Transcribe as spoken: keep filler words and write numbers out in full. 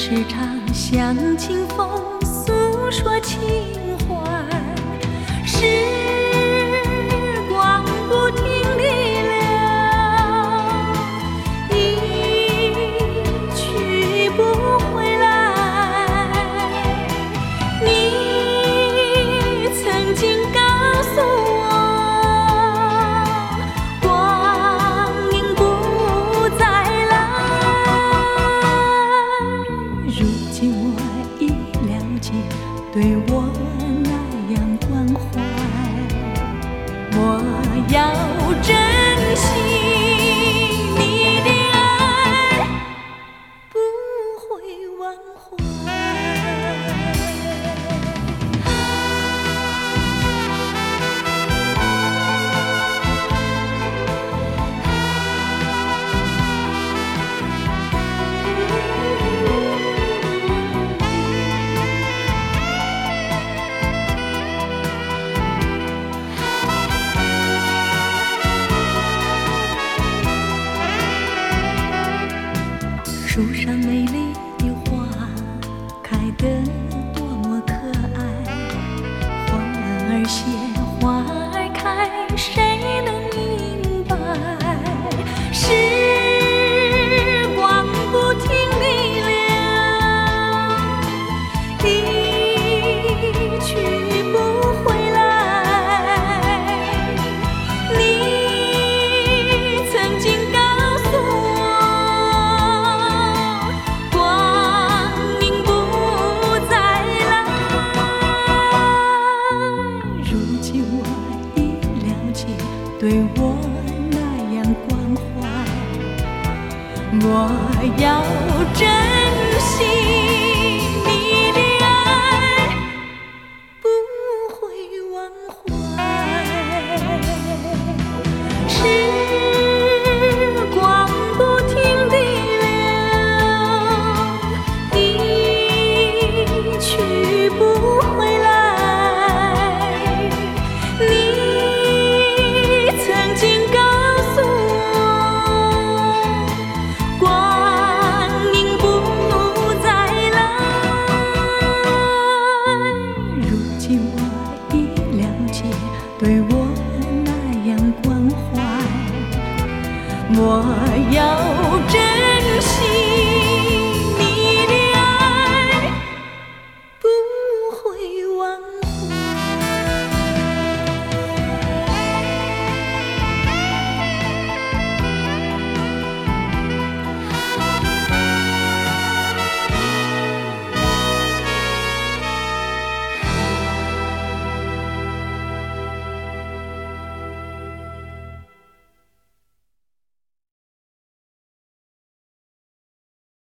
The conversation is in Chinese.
时常向清风诉说情怀，时光不停地流，一去不回来。你曾经告诉我，光阴不再来。如今我已了解，对我那样关怀，我要珍惜你的爱，不会忘怀。树上美丽的花开得多么可爱，花儿谢，花儿开，谁能明白？时光不停地流，一去不回来。你曾经告诉我，光阴不再来。如今我已了解，对我那样关怀，我要珍惜你的爱，不会忘怀。时光不停地流，一去不回来。你曾经告诉我，光阴不再来。如今我已了解，对我那样关怀，我要珍